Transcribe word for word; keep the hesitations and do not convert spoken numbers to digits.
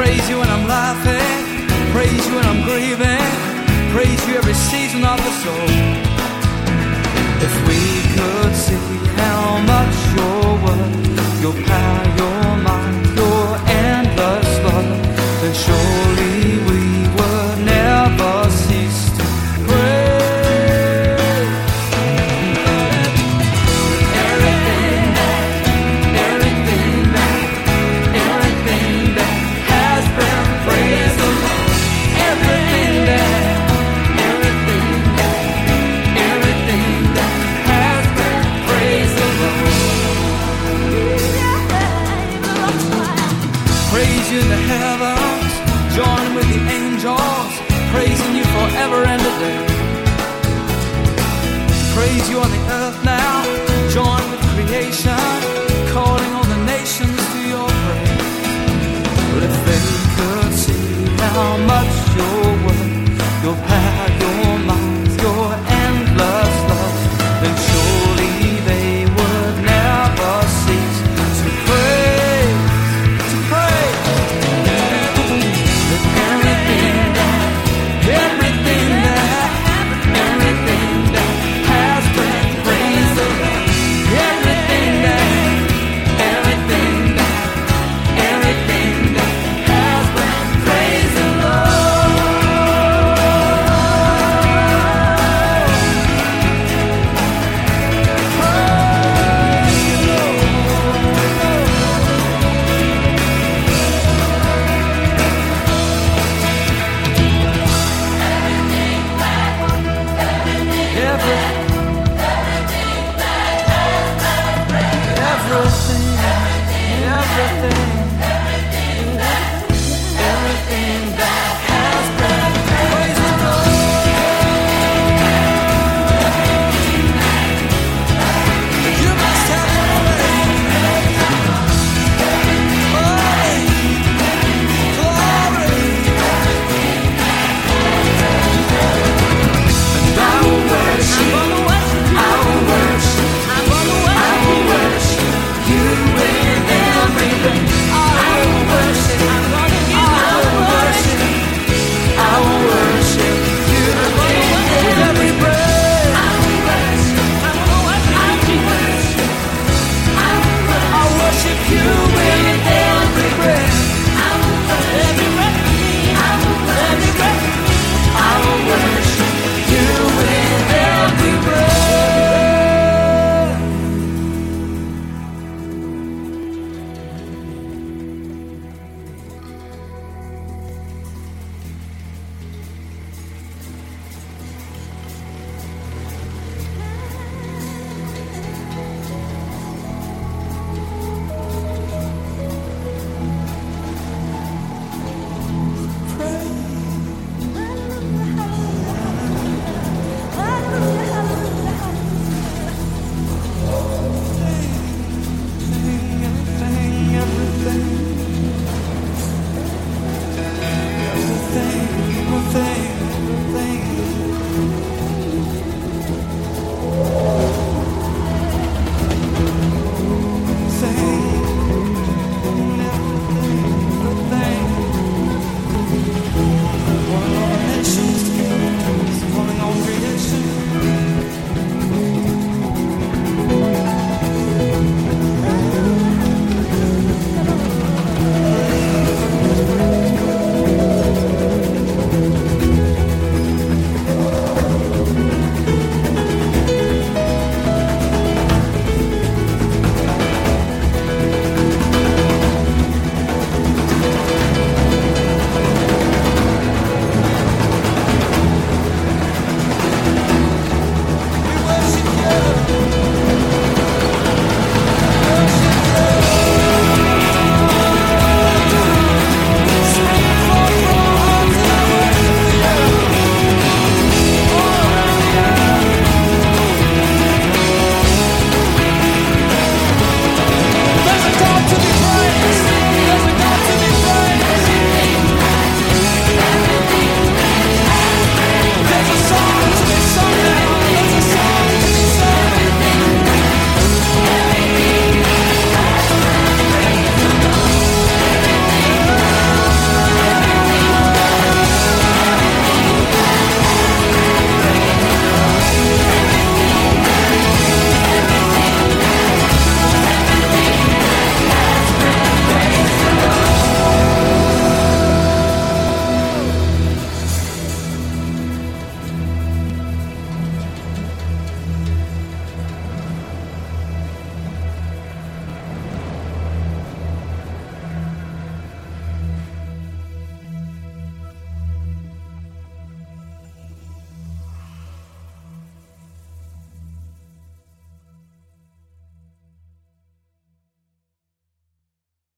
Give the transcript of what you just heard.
Praise you when I'm laughing, praise you when I'm grieving, praise you every season of the soul. If we could see how much you're worth, your power, your might, your endless love, then surely we would never cease to praise. Everything that, everything that, everything that has been praised the Lord. Everything that, everything that, everything that has been praised the Lord. Praise you in the heavens.